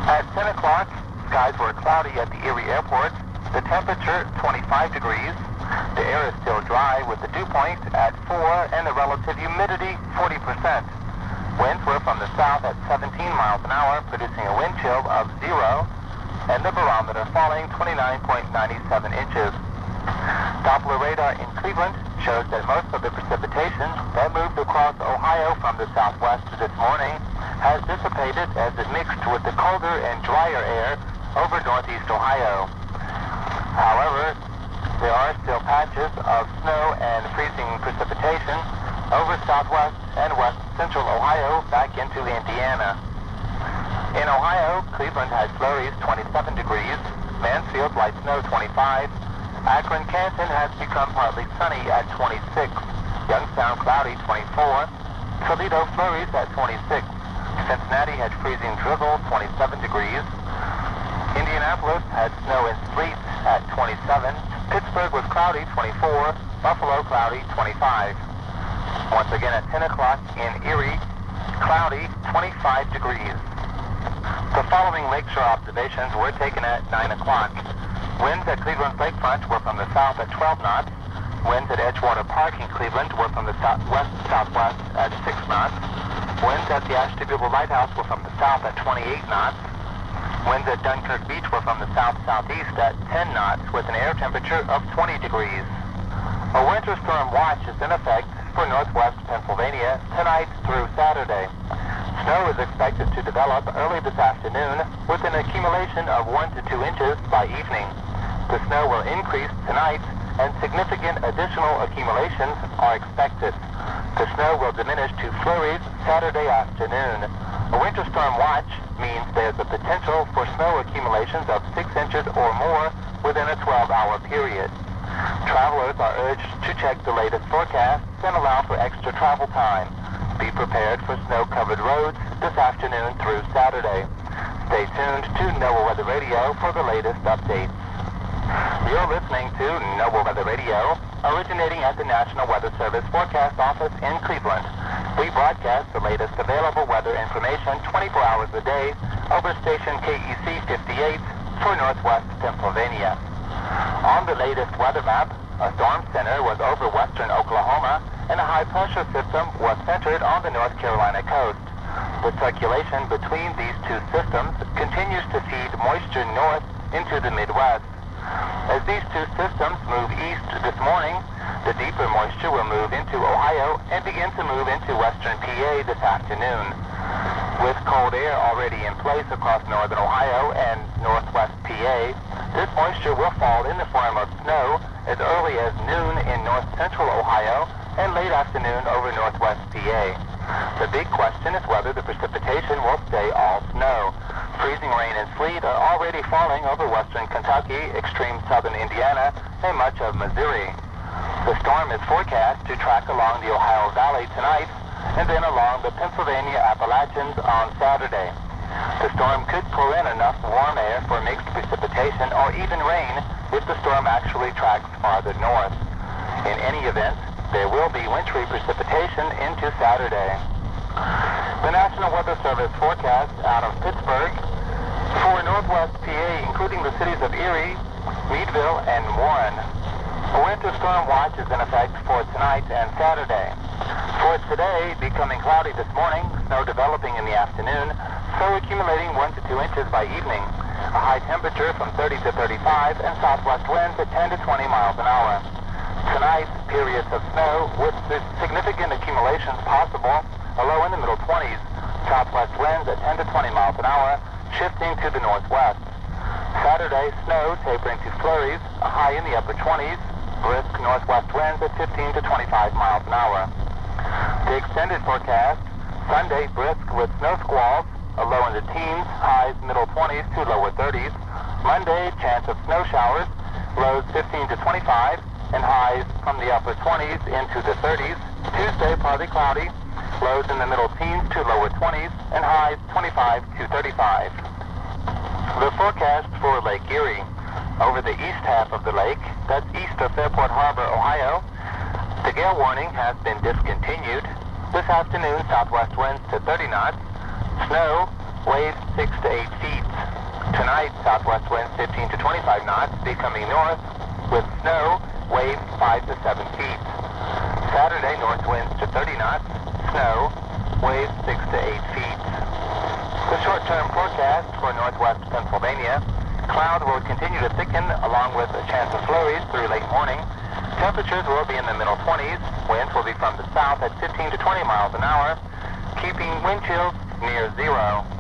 At 10 o'clock, skies were cloudy at the Erie Airport. The temperature, 25 degrees. The air is still dry with the dew point at 4 and the relative humidity, 40%. Winds were from the south at 17 miles an hour, producing a wind chill of 0, and the barometer falling 29.97 inches. Doppler radar in Cleveland shows that most of the precipitation that moved across Ohio from the southwest this morning has dissipated as it mixed with the colder and drier air over northeast Ohio. However, there are still patches of snow and freezing precipitation over southwest and west central Ohio back into Indiana. In Ohio, Cleveland has flurries 27 degrees, Mansfield light snow 25, Akron-Canton has become partly sunny at 26, Youngstown cloudy 24, Toledo flurries at 26, Cincinnati had freezing drizzle 27 degrees, Indianapolis had snow and sleet at 27, Pittsburgh was cloudy 24, Buffalo cloudy 25. Once again at 10 o'clock in Erie, cloudy 25 degrees. The following lakeshore observations were taken at 9 o'clock. Winds at Cleveland's lakefront were from the south at 12 knots. Winds at Edgewater Park in Cleveland were from the southwest at 6 knots. Winds at the Ashtabula Lighthouse were from the south at 28 knots. Winds at Dunkirk Beach were from the south-southeast at 10 knots with an air temperature of 20 degrees. A winter storm watch is in effect for northwest Pennsylvania tonight through Saturday. Snow is expected to develop early this afternoon with an accumulation of 1 to 2 inches by evening. The snow will increase tonight and significant additional accumulations are expected. The snow will diminish to flurries Saturday afternoon. A winter storm watch means there's a potential for snow accumulations of 6 inches or more within a 12-hour period. Travelers are urged to check the latest forecasts and allow for extra travel time. Be prepared for snow-covered roads this afternoon through Saturday. Stay tuned to NOAA Weather Radio for the latest updates. You're listening to NOAA Weather Radio, originating at the National Weather Service Forecast Office in Cleveland. We broadcast the latest available weather information 24 hours a day over station KEC 58 for northwest Pennsylvania. On the latest weather map, a storm center was over western Oklahoma and a high-pressure system was centered on the North Carolina coast. The circulation between these two systems continues to feed moisture north into the Midwest. As these two systems move east this morning, the deeper moisture will move into Ohio and begin to move into western PA this afternoon. With cold air already in place across northern Ohio and northwest PA, this moisture will fall in the form of snow as early as noon in north central Ohio and late afternoon over northwest PA. The big question is whether the precipitation will stay all snow. Freezing rain and sleet are already falling over western Kentucky, extreme southern Indiana, and much of Missouri. The storm is forecast to track along the Ohio Valley tonight and then along the Pennsylvania Appalachians on Saturday. The storm could pull in enough warm air for mixed precipitation or even rain if the storm actually tracks farther north. In any event, there will be wintry precipitation into Saturday. The National Weather Service forecast out of Pittsburgh for northwest PA, including the cities of Erie, Meadville, and Warren. A winter storm watch is in effect for tonight and Saturday. For today, becoming cloudy this morning, snow developing in the afternoon, snow accumulating 1 to 2 inches by evening. A high temperature from 30 to 35 and southwest winds at 10 to 20 miles an hour. Tonight, periods of snow with significant accumulations possible, a low in the middle 20s. Southwest winds at 10 to 20 miles an hour, shifting to the northwest. Saturday, snow tapering to flurries, a high in the upper 20s. Brisk northwest winds at 15 to 25 miles an hour. The extended forecast, Sunday brisk with snow squalls, a low in the teens, highs middle 20s to lower 30s. Monday, chance of snow showers, lows 15 to 25, and highs from the upper 20s into the 30s. Tuesday, partly cloudy, lows in the middle teens to lower 20s, and highs 25 to 35. The forecast for Lake Erie. Over the east half of the lake, that's east of Fairport Harbor, Ohio, the gale warning has been discontinued. This afternoon, southwest winds to 30 knots. Snow, waves 6 to 8 feet. Tonight, southwest winds 15 to 25 knots, becoming north with snow, waves 5 to 7 feet. Saturday, north winds to 30 knots, snow, waves 6 to 8 feet. The short-term forecast for northwest Pennsylvania, cloud will continue to thicken along with a chance of flurries through late morning. Temperatures will be in the middle 20s. Winds will be from the south at 15 to 20 miles an hour, keeping wind chills near zero.